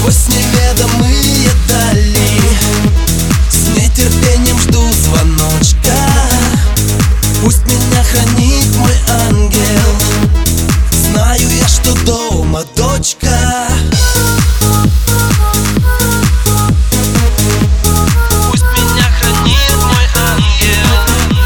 Сквозь неведомые дали с нетерпением жду звоночка. Пусть меня хранит мой ангел. Знаю я, что дома дочка. Пусть меня хранит мой ангел.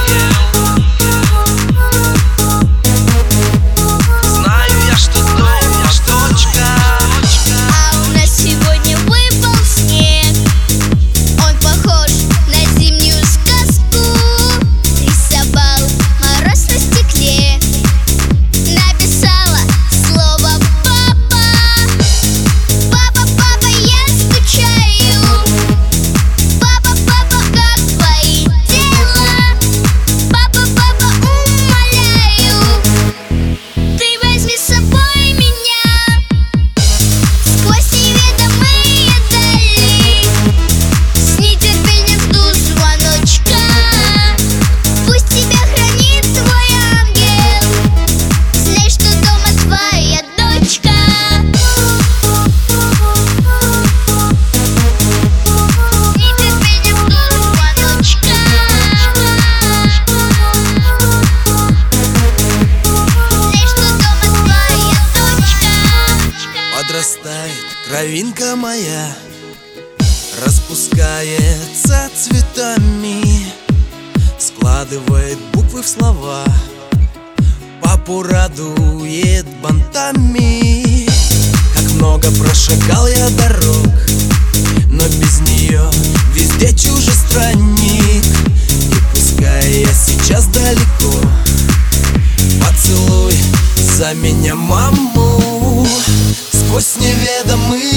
Знаю я, что дома дочка. А у нас сегодня выпал снег. Он похож на зимнюю сказку. Рисовал мороз на стекле. Написала слово «папа». Папа, папа, я скучаю. Папа, папа, как твои дела? Папа, папа, умоляю, ты возьми с собой меня сквозь неведомые дали. С нетерпением жду звоночка. Пусть тебя хранит твой ангел. Знай, что дома твоя дочка. С нетерпением жду звоночка. Знай, что дома твоя дочка. Подрастает кровинка моя, распускается цветами, складывает буквы в слова, папу радует бантами. Как много прошагал я дорог, но без нее везде чужестранник. И пускай я сейчас далеко, поцелуй за меня маму. Сквозь неведомые